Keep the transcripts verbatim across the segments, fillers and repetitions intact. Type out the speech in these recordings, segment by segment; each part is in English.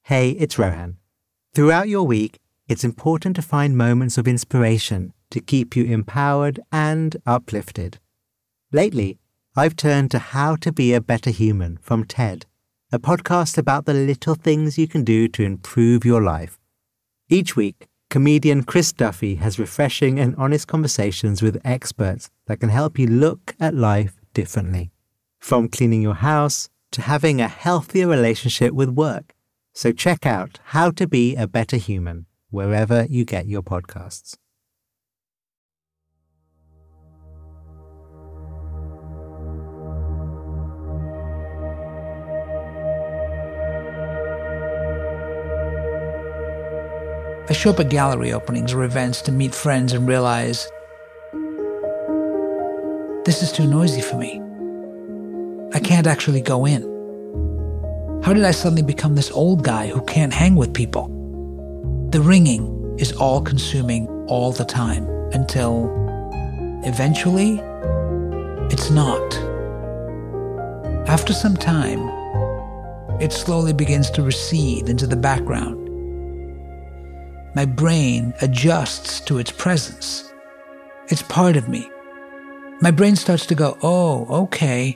Hey, it's Rohan. Throughout your week, it's important to find moments of inspiration to keep you empowered and uplifted. Lately, I've turned to How to Be a Better Human from TED, a podcast about the little things you can do to improve your life. Each week, comedian Chris Duffy has refreshing and honest conversations with experts that can help you look at life differently. From cleaning your house to having a healthier relationship with work. So check out How to Be a Better Human wherever you get your podcasts. I show up at gallery openings or events to meet friends and realize this is too noisy for me. I can't actually go in. How did I suddenly become this old guy who can't hang with people? The ringing is all-consuming all the time until eventually it's not. After some time, it slowly begins to recede into the background. My brain adjusts to its presence. It's part of me. My brain starts to go, oh, okay.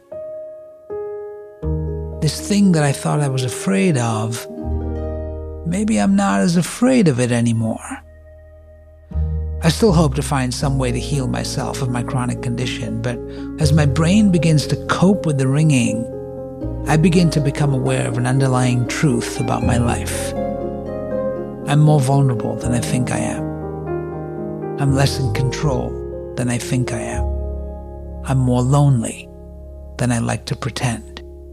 This thing that I thought I was afraid of, maybe I'm not as afraid of it anymore. I still hope to find some way to heal myself of my chronic condition, but as my brain begins to cope with the ringing, I begin to become aware of an underlying truth about my life. I'm more vulnerable than I think I am. I'm less in control than I think I am. I'm more lonely than I like to pretend.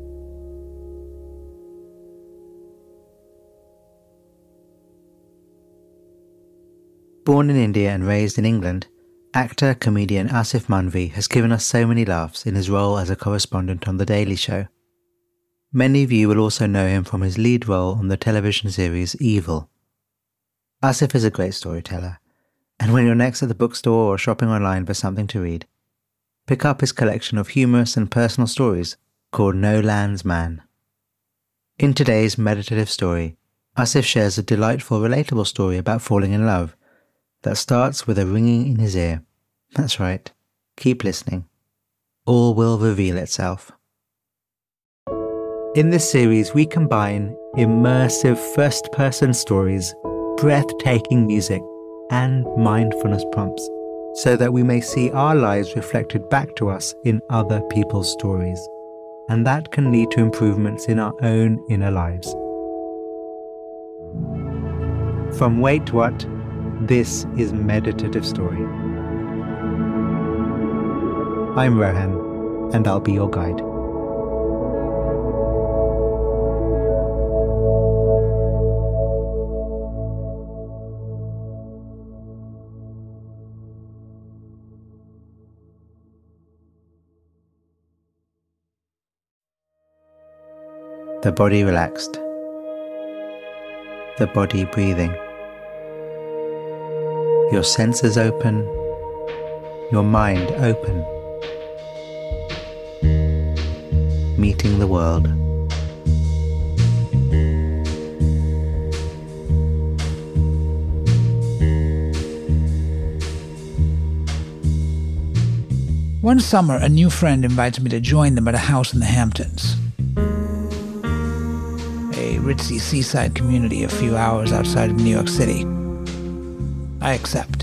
Born in India and raised in England, actor-comedian Asif Manvi has given us so many laughs in his role as a correspondent on The Daily Show. Many of you will also know him from his lead role on the television series Evil. Asif is a great storyteller, and when you're next at the bookstore or shopping online for something to read, pick up his collection of humorous and personal stories called No Land's Man. In today's meditative story, Asif shares a delightful, relatable story about falling in love that starts with a ringing in his ear. That's right, keep listening. All will reveal itself. In this series, we combine immersive first-person stories, breathtaking music, and mindfulness prompts, so that we may see our lives reflected back to us in other people's stories, and that can lead to improvements in our own inner lives. From Wait What? This is Meditative Story. I'm Rohan, and I'll be your guide. The body relaxed. The body breathing. Your senses open. Your mind open. Meeting the world. One summer, a new friend invites me to join them at a house in the Hamptons, a ritzy seaside community a few hours outside of New York City. I accept.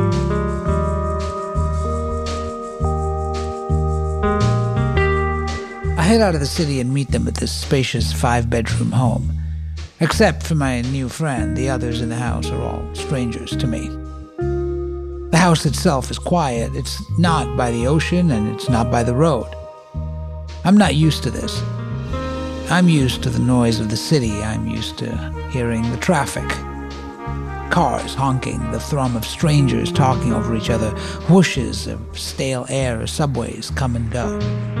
I head out of the city and meet them at this spacious five-bedroom home. Except for my new friend, the others in the house are all strangers to me. The house itself is quiet. It's not by the ocean and it's not by the road. I'm not used to this. I'm used to the noise of the city. I'm used to hearing the traffic. Cars honking, the thrum of strangers talking over each other, whooshes of stale air as subways come and go.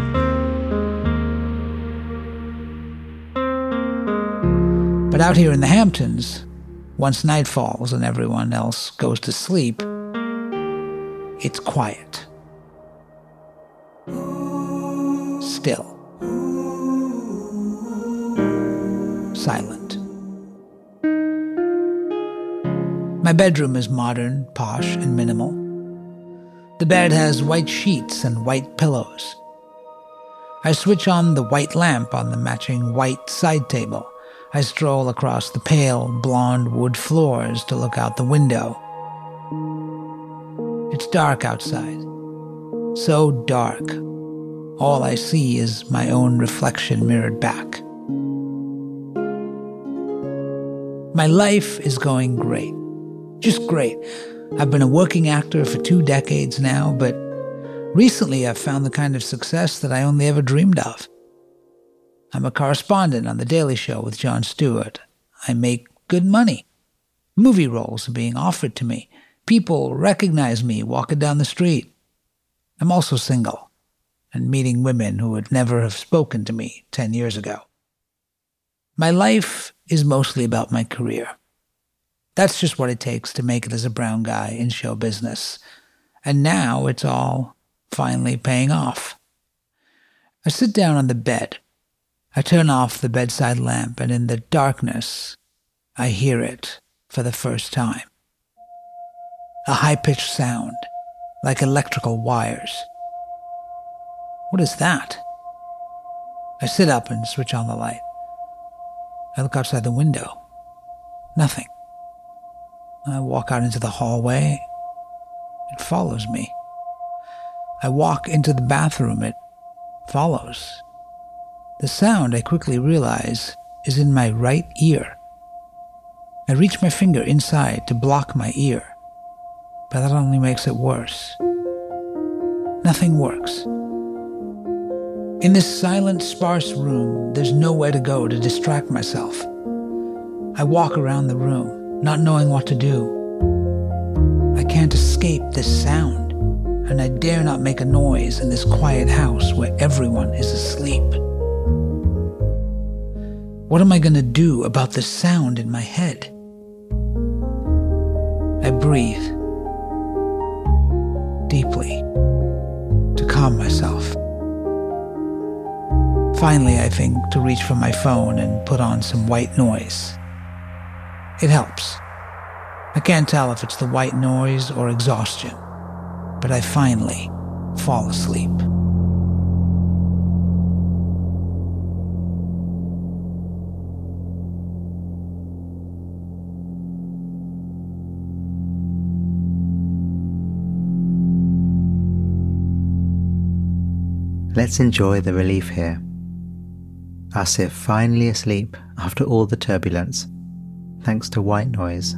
But out here in the Hamptons, once night falls and everyone else goes to sleep, it's quiet. Still. Silent. My bedroom is modern, posh, and minimal. The bed has white sheets and white pillows. I switch on the white lamp on the matching white side table. I stroll across the pale, blonde wood floors to look out the window. It's dark outside. So dark. All I see is my own reflection mirrored back. My life is going great. Just great. I've been a working actor for two decades now, but recently I've found the kind of success that I only ever dreamed of. I'm a correspondent on The Daily Show with Jon Stewart. I make good money. Movie roles are being offered to me. People recognize me walking down the street. I'm also single and meeting women who would never have spoken to me ten years ago. My life is mostly about my career. That's just what it takes to make it as a brown guy in show business. And now it's all finally paying off. I sit down on the bed. I turn off the bedside lamp, and in the darkness, I hear it for the first time. A high-pitched sound, like electrical wires. What is that? I sit up and switch on the light. I look outside the window. Nothing. I walk out into the hallway. It follows me. I walk into the bathroom. It follows. The sound, I quickly realize, is in my right ear. I reach my finger inside to block my ear, but that only makes it worse. Nothing works. In this silent, sparse room, there's nowhere to go to distract myself. I walk around the room, not knowing what to do. I can't escape this sound, and I dare not make a noise in this quiet house where everyone is asleep. What am I going to do about the sound in my head? I breathe deeply to calm myself. Finally, I think to reach for my phone and put on some white noise. It helps. I can't tell if it's the white noise or exhaustion, but I finally fall asleep. Let's enjoy the relief here. Asif finally asleep after all the turbulence, thanks to white noise.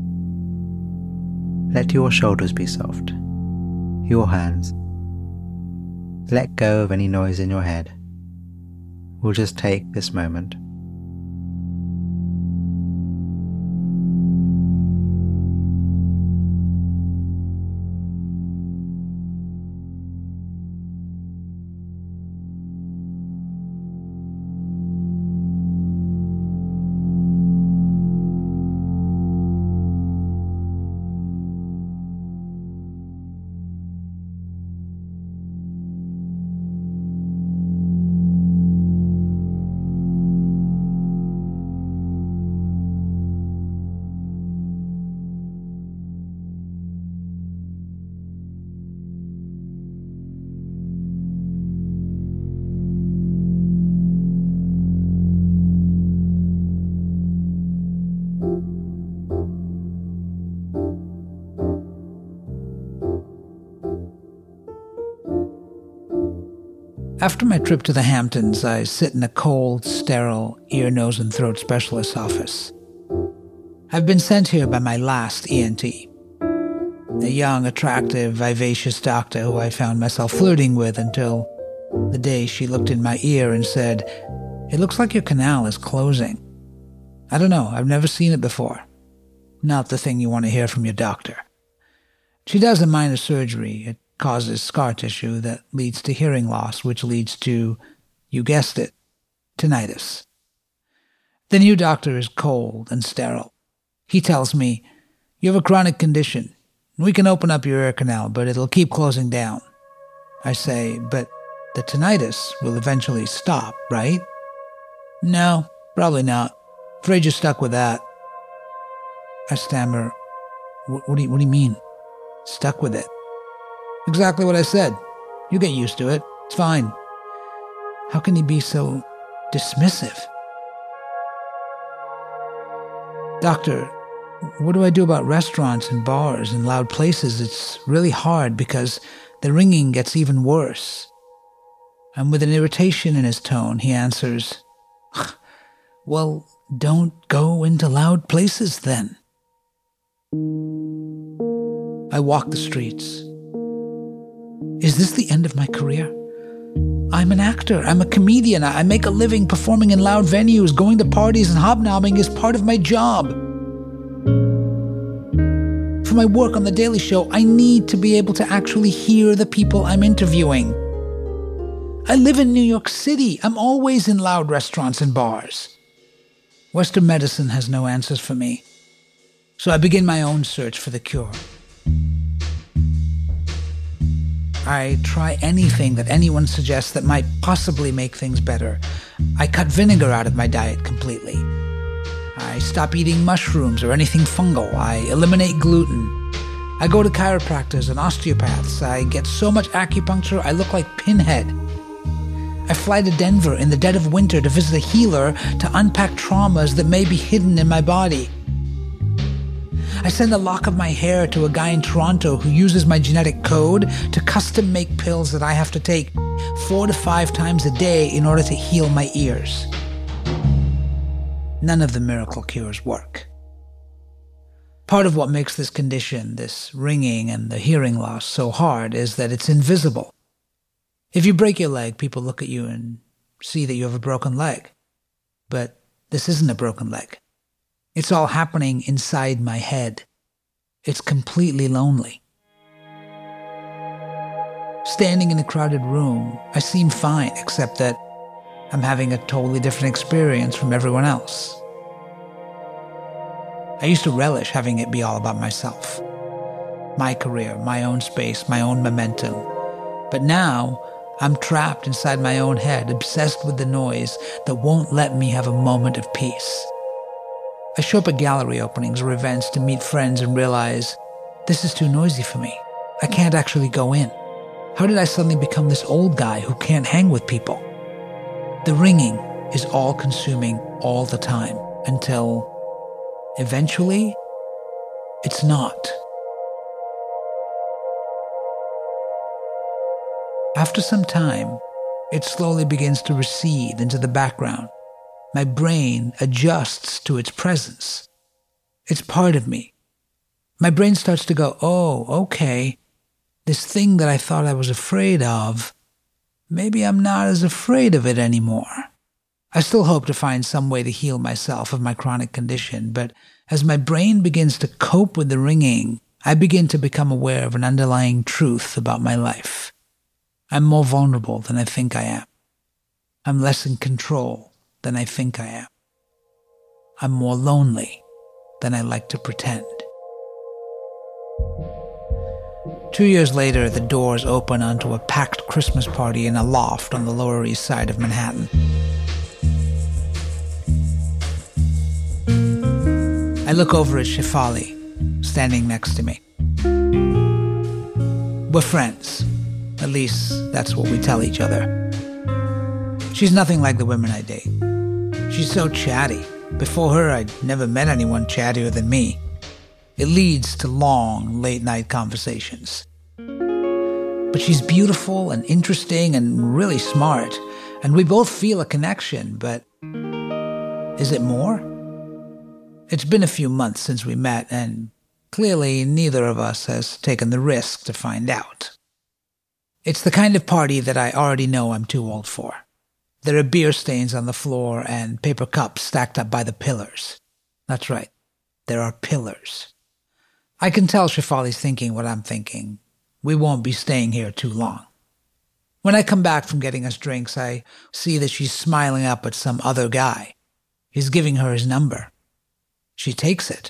Let your shoulders be soft, your hands. Let go of any noise in your head. We'll just take this moment. After my trip to the Hamptons, I sit in a cold, sterile ear, nose, and throat specialist's office. I've been sent here by my last E N T, a young, attractive, vivacious doctor who I found myself flirting with until the day she looked in my ear and said, "It looks like your canal is closing." I don't know, I've never seen it before. Not the thing you want to hear from your doctor. She does a minor surgery. It causes scar tissue that leads to hearing loss, which leads to, you guessed it, tinnitus. The new doctor is cold and sterile. He tells me, "You have a chronic condition. We can open up your ear canal, but it'll keep closing down." I say, "But the tinnitus will eventually stop, right?" "No, probably not. Afraid you're stuck with that." I stammer, What, what, do you, what do you mean? Stuck with it. Exactly what I said. You get used to it. It's fine. How can he be so dismissive? Doctor, what do I do about restaurants and bars and loud places? It's really hard because the ringing gets even worse. And with an irritation in his tone, he answers, well, don't go into loud places then. I walk the streets. Is this the end of my career? I'm an actor. I'm a comedian. I make a living performing in loud venues. Going to parties and hobnobbing is part of my job. For my work on The Daily Show, I need to be able to actually hear the people I'm interviewing. I live in New York City. I'm always in loud restaurants and bars. Western medicine has no answers for me. So I begin my own search for the cure. I try anything that anyone suggests that might possibly make things better. I cut vinegar out of my diet completely. I stop eating mushrooms or anything fungal. I eliminate gluten. I go to chiropractors and osteopaths. I get so much acupuncture I look like Pinhead. I fly to Denver in the dead of winter to visit a healer to unpack traumas that may be hidden in my body. I send a lock of my hair to a guy in Toronto who uses my genetic code to custom make pills that I have to take four to five times a day in order to heal my ears. None of the miracle cures work. Part of what makes this condition, this ringing and the hearing loss, so hard is that it's invisible. If you break your leg, people look at you and see that you have a broken leg. But this isn't a broken leg. It's all happening inside my head. It's completely lonely. Standing in a crowded room, I seem fine, except that I'm having a totally different experience from everyone else. I used to relish having it be all about myself. My career, my own space, my own momentum. But now, I'm trapped inside my own head, obsessed with the noise that won't let me have a moment of peace. I show up at gallery openings or events to meet friends and realize, this is too noisy for me. I can't actually go in. How did I suddenly become this old guy who can't hang with people? The ringing is all-consuming all the time until, eventually, it's not. After some time, it slowly begins to recede into the background. My brain adjusts to its presence. It's part of me. My brain starts to go, oh, okay, this thing that I thought I was afraid of, maybe I'm not as afraid of it anymore. I still hope to find some way to heal myself of my chronic condition, but as my brain begins to cope with the ringing, I begin to become aware of an underlying truth about my life. I'm more vulnerable than I think I am. I'm less in control than I think I am. I'm more lonely than I like to pretend. Two years later, the doors open onto a packed Christmas party in a loft on the Lower East Side of Manhattan. I look over at Shefali, standing next to me. We're friends. At least, that's what we tell each other. She's nothing like the women I date. She's so chatty. Before her, I'd never met anyone chattier than me. It leads to long, late-night conversations. But she's beautiful and interesting and really smart, and we both feel a connection, but is it more? It's been a few months since we met, and clearly neither of us has taken the risk to find out. It's the kind of party that I already know I'm too old for. There are beer stains on the floor and paper cups stacked up by the pillars. That's right, there are pillars. I can tell Shefali's thinking what I'm thinking. We won't be staying here too long. When I come back from getting us drinks, I see that she's smiling up at some other guy. He's giving her his number. She takes it.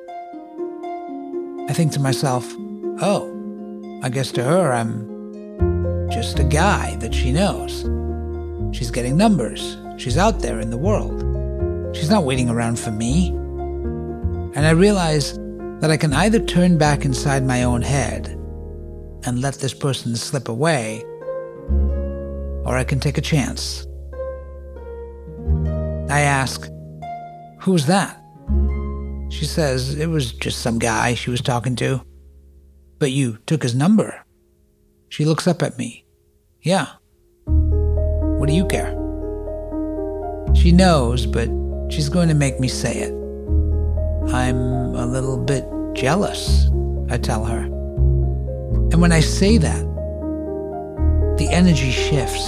I think to myself, oh, I guess to her I'm just a guy that she knows. She's getting numbers. She's out there in the world. She's not waiting around for me. And I realize that I can either turn back inside my own head and let this person slip away, or I can take a chance. I ask, "Who's that?" She says it was just some guy she was talking to. "But you took his number." She looks up at me. "Yeah. What do you care?" She knows, but she's going to make me say it. "I'm a little bit jealous," I tell her. And when I say that, the energy shifts.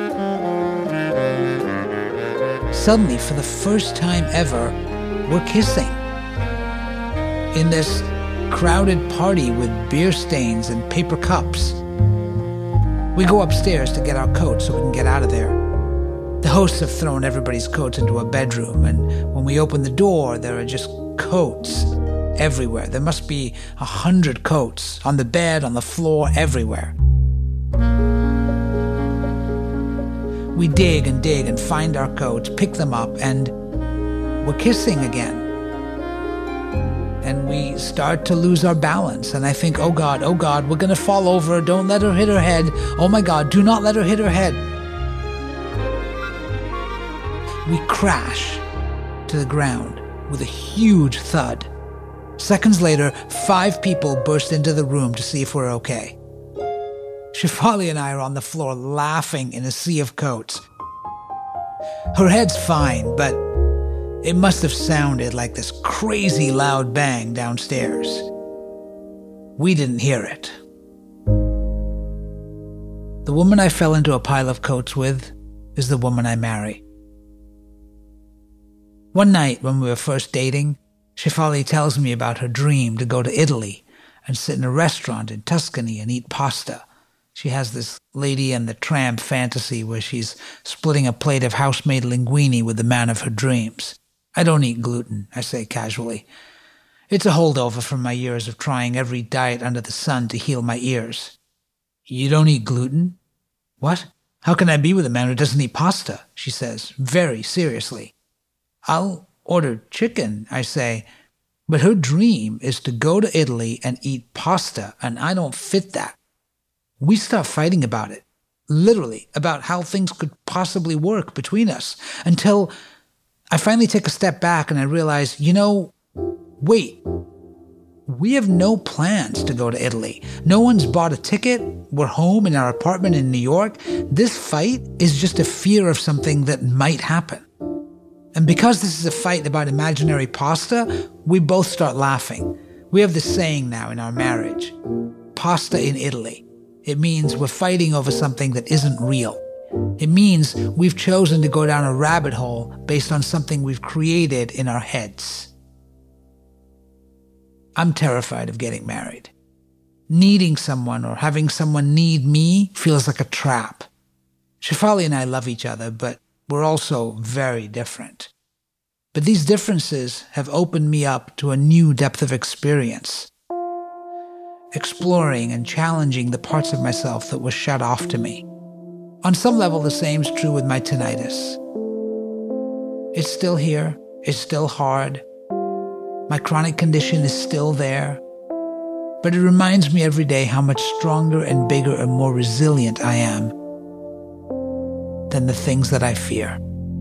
Suddenly, for the first time ever, we're kissing. In this crowded party with beer stains and paper cups. We go upstairs to get our coats so we can get out of there. The hosts have thrown everybody's coats into a bedroom, and when we open the door, there are just coats everywhere. There must be a hundred coats on the bed, on the floor, everywhere. We dig and dig and find our coats, pick them up, and we're kissing again. And we start to lose our balance. And I think, oh God, oh God, we're going to fall over. Don't let her hit her head. Oh my God, do not let her hit her head. We crash to the ground with a huge thud. Seconds later, five people burst into the room to see if we're okay. Shefali and I are on the floor laughing in a sea of coats. Her head's fine, but it must have sounded like this crazy loud bang downstairs. We didn't hear it. The woman I fell into a pile of coats with is the woman I marry. One night when we were first dating, Shefali tells me about her dream to go to Italy and sit in a restaurant in Tuscany and eat pasta. She has this Lady and the Tramp fantasy where she's splitting a plate of house-made linguine with the man of her dreams. I don't eat gluten, I say casually. It's a holdover from my years of trying every diet under the sun to heal my ears. You don't eat gluten? What? How can I be with a man who doesn't eat pasta? She says, very seriously. I'll order chicken, I say, but her dream is to go to Italy and eat pasta, and I don't fit that. We start fighting about it, literally, about how things could possibly work between us, until I finally take a step back and I realize, you know, wait, we have no plans to go to Italy. No one's bought a ticket. We're home in our apartment in New York. This fight is just a fear of something that might happen. And because this is a fight about imaginary pasta, we both start laughing. We have this saying now in our marriage, pasta in Italy. It means we're fighting over something that isn't real. It means we've chosen to go down a rabbit hole based on something we've created in our heads. I'm terrified of getting married. Needing someone or having someone need me feels like a trap. Shefali and I love each other, but we're also very different. But these differences have opened me up to a new depth of experience, exploring and challenging the parts of myself that were shut off to me. On some level, the same's true with my tinnitus. It's still here. It's still hard. My chronic condition is still there. But it reminds me every day how much stronger and bigger and more resilient I am than the things that I fear.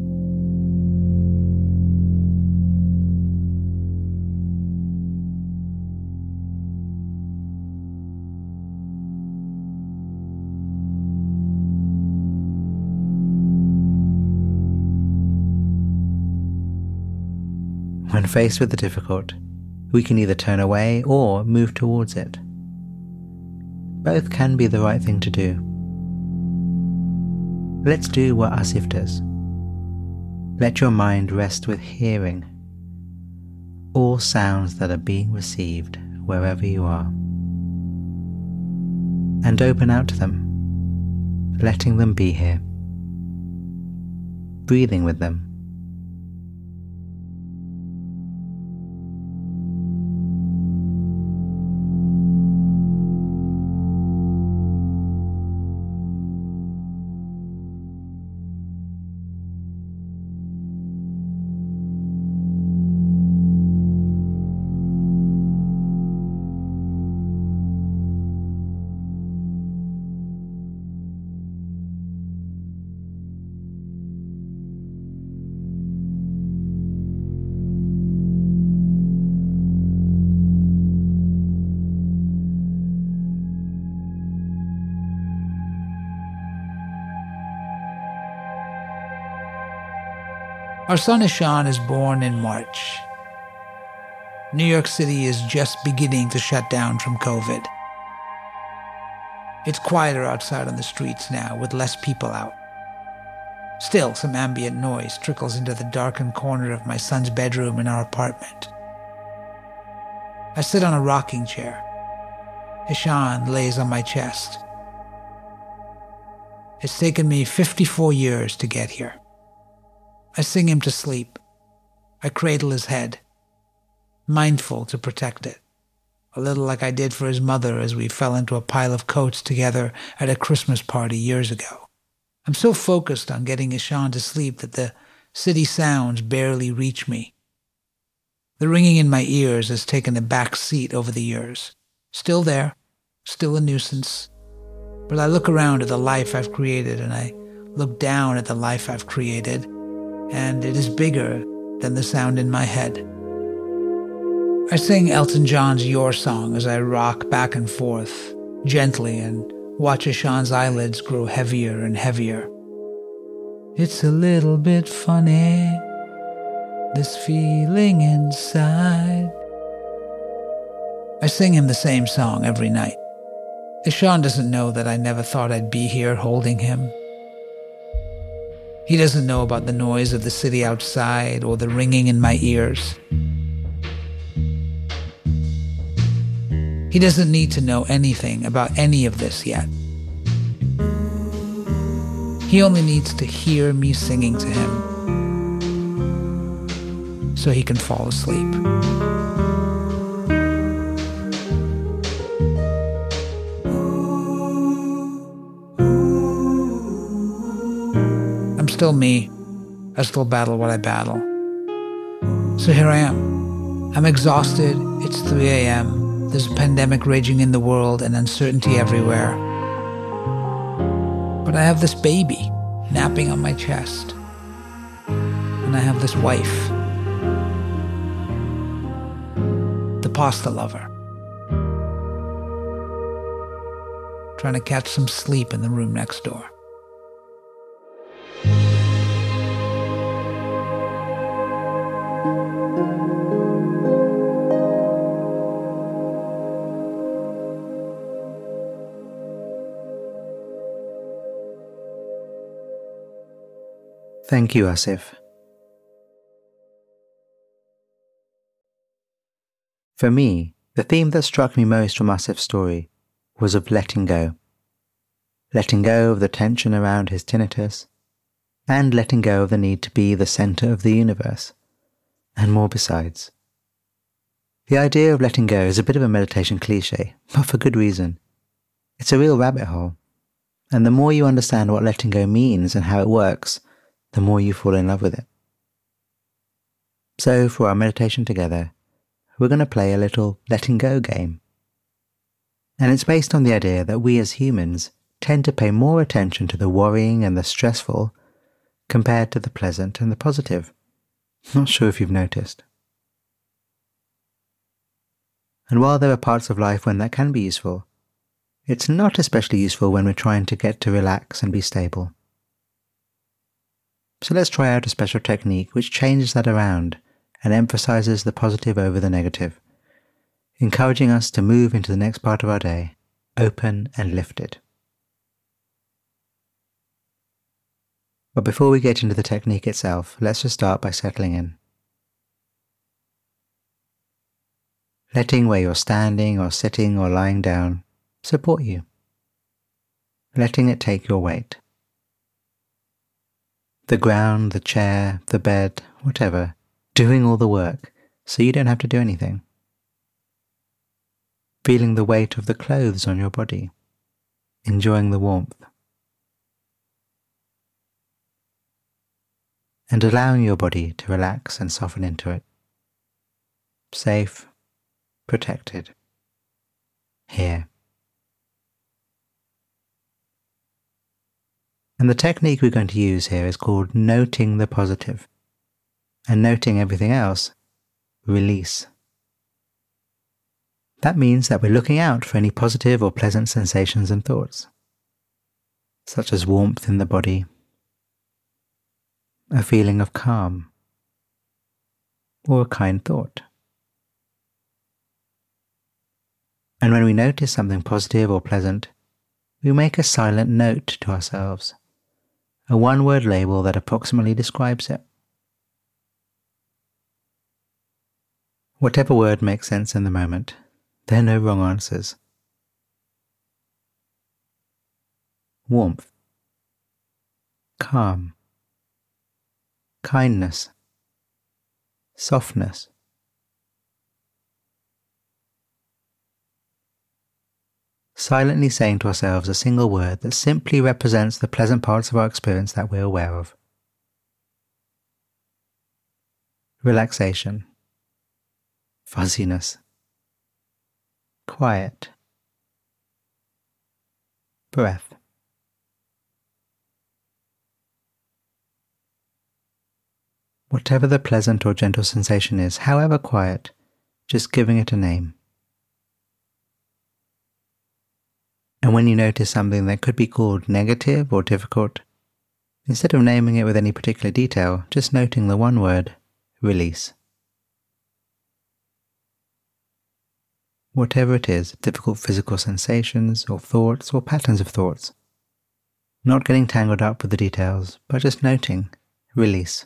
When faced with the difficult, we can either turn away or move towards it. Both can be the right thing to do. Let's do what Asif does. Let your mind rest with hearing all sounds that are being received wherever you are, and open out to them, letting them be here, breathing with them. Our son Ishan is born in March. New York City is just beginning to shut down from COVID. It's quieter outside on the streets now, with less people out. Still, some ambient noise trickles into the darkened corner of my son's bedroom in our apartment. I sit on a rocking chair. Ishan lays on my chest. It's taken me fifty-four years to get here. I sing him to sleep. I cradle his head, mindful to protect it, a little like I did for his mother as we fell into a pile of coats together at a Christmas party years ago. I'm so focused on getting Ishan to sleep that the city sounds barely reach me. The ringing in my ears has taken a back seat over the years. Still there, still a nuisance. But I look around at the life I've created, and I look down at the life I've created, and it is bigger than the sound in my head. I sing Elton John's Your Song as I rock back and forth, gently, and watch Ishan's eyelids grow heavier and heavier. It's a little bit funny, this feeling inside. I sing him the same song every night. Ishan doesn't know that I never thought I'd be here holding him. He doesn't know about the noise of the city outside or the ringing in my ears. He doesn't need to know anything about any of this yet. He only needs to hear me singing to him so he can fall asleep. I'm still me. I still battle what I battle. So here I am. I'm exhausted. It's three a.m. There's a pandemic raging in the world and uncertainty everywhere. But I have this baby napping on my chest. And I have this wife, the pasta lover, trying to catch some sleep in the room next door. Thank you, Asif. For me, the theme that struck me most from Asif's story was of letting go. Letting go of the tension around his tinnitus, and letting go of the need to be the centre of the universe, and more besides. The idea of letting go is a bit of a meditation cliche, but for good reason. It's a real rabbit hole, and the more you understand what letting go means and how it works, the more you fall in love with it. So for our meditation together, we're going to play a little letting go game. And it's based on the idea that we as humans tend to pay more attention to the worrying and the stressful compared to the pleasant and the positive. Not sure if you've noticed. And while there are parts of life when that can be useful, it's not especially useful when we're trying to get to relax and be stable. So let's try out a special technique which changes that around and emphasizes the positive over the negative, encouraging us to move into the next part of our day, open and lifted. But before we get into the technique itself, let's just start by settling in. Letting where you're standing or sitting or lying down support you. Letting it take your weight. The ground, the chair, the bed, whatever, doing all the work so you don't have to do anything. Feeling the weight of the clothes on your body, enjoying the warmth. And allowing your body to relax and soften into it. Safe, protected, here. And the technique we're going to use here is called noting the positive. And noting everything else, release. That means that we're looking out for any positive or pleasant sensations and thoughts, such as warmth in the body, a feeling of calm, or a kind thought. And when we notice something positive or pleasant, we make a silent note to ourselves, a one-word label that approximately describes it. Whatever word makes sense in the moment, there are no wrong answers. Warmth, calm, kindness, softness. Silently saying to ourselves a single word that simply represents the pleasant parts of our experience that we're aware of. Relaxation, fuzziness, quiet, breath. Whatever the pleasant or gentle sensation is, however quiet, just giving it a name. And when you notice something that could be called negative or difficult, instead of naming it with any particular detail, just noting the one word, release. Whatever it is, difficult physical sensations or thoughts or patterns of thoughts, not getting tangled up with the details, but just noting, release.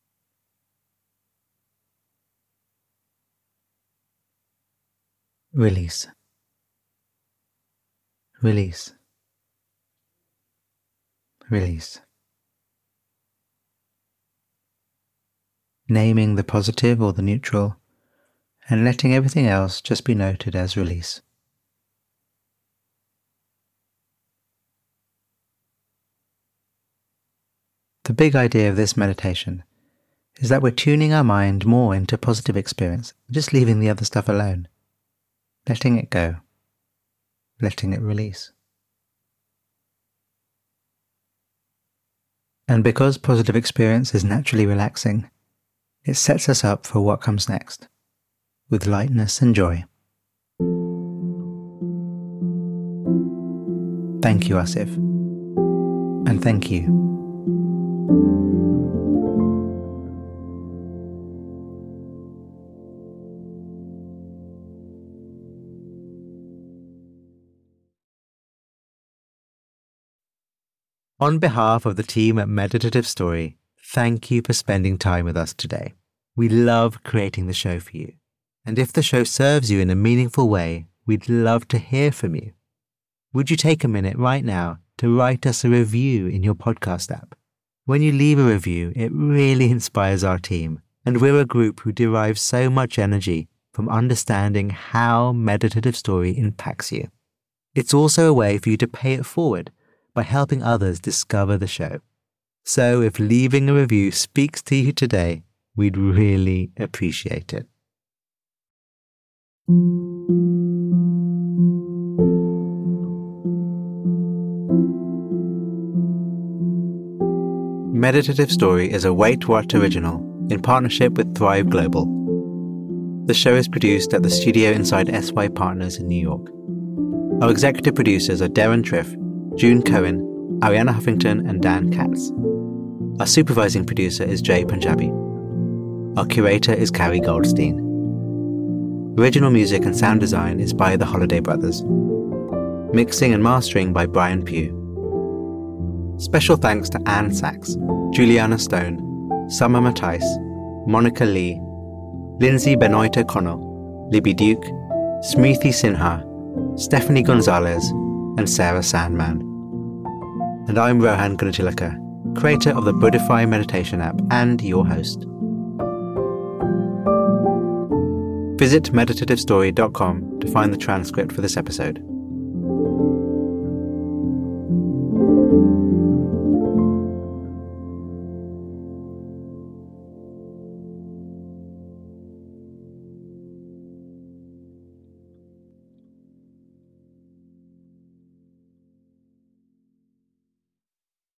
Release. Release. Release. Naming the positive or the neutral, and letting everything else just be noted as release. The big idea of this meditation is that we're tuning our mind more into positive experience, just leaving the other stuff alone, letting it go. Letting it release. And because positive experience is naturally relaxing, it sets us up for what comes next, with lightness and joy. Thank you, Asif. And thank you. On behalf of the team at Meditative Story, thank you for spending time with us today. We love creating the show for you. And if the show serves you in a meaningful way, we'd love to hear from you. Would you take a minute right now to write us a review in your podcast app? When you leave a review, it really inspires our team, and we're a group who derive so much energy from understanding how Meditative Story impacts you. It's also a way for you to pay it forward by helping others discover the show. So if leaving a review speaks to you today, we'd really appreciate it. Meditative Story is a Wait What original in partnership with Thrive Global. The show is produced at the studio inside S Y Partners in New York. Our executive producers are Darren Triff, June Cohen, Ariana Huffington, and Dan Katz. Our supervising producer is Jay Punjabi. Our curator is Carrie Goldstein. Original music and sound design is by the Holiday Brothers. Mixing and mastering by Brian Pugh. Special thanks to Anne Sachs, Juliana Stone, Summer Matthijs, Monica Lee, Lindsay Benoit O'Connell, Libby Duke, Smriti Sinha, Stephanie Gonzalez, and Sarah Sandman. And I'm Rohan Gunatilaka, creator of the Buddhify meditation app and your host. Visit meditative story dot com to find the transcript for this episode.